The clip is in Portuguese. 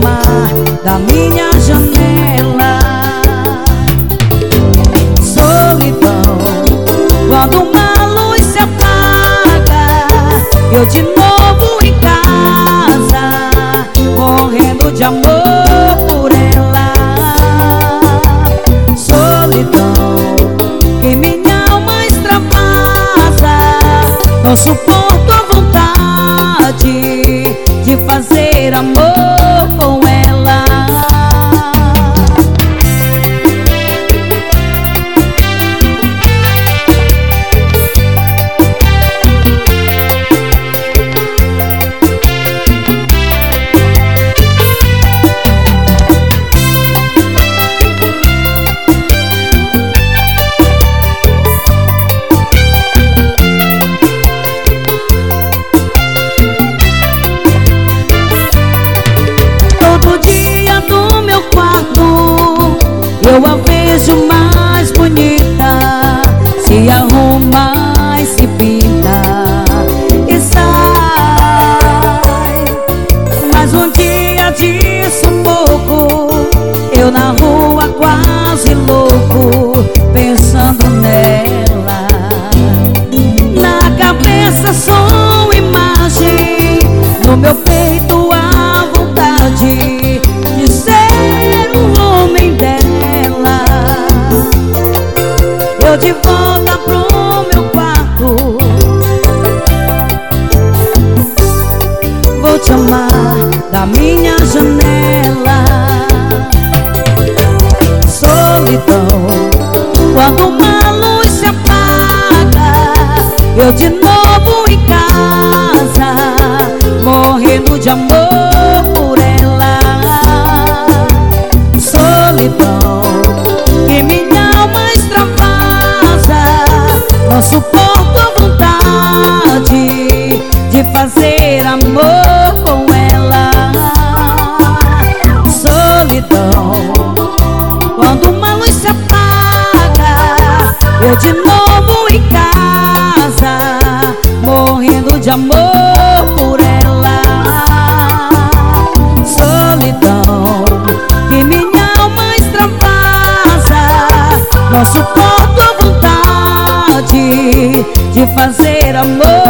amar da minha janela. Solidão, quando uma luz se apaga, eu de novo em casa, morrendo de amor por ela. Solidão, que minha alma extravasa, não suporto a vontade de fazer amor com ela. Eu a vejo mais bonita, se arruma e se pinta e sai. Mas um dia de sufoco, eu na rua quase louco, pensando nela. Na cabeça som, imagem, no meu peito a vontade de ser o homem dela. Eu de volta pro meu quarto, vou te amar da minha janela. Solidão, quando uma luz se apaga, eu de novo em casa, morrendo de amor por ela. Solidão, que minha alma extravasa, não suporto a vontade de fazer amor com ela. Solidão, quando uma luz se apaga, eu de novo em casa, morrendo de amor por ela. Solidão, que minha alma extravasa, não suporto a vontade de fazer amor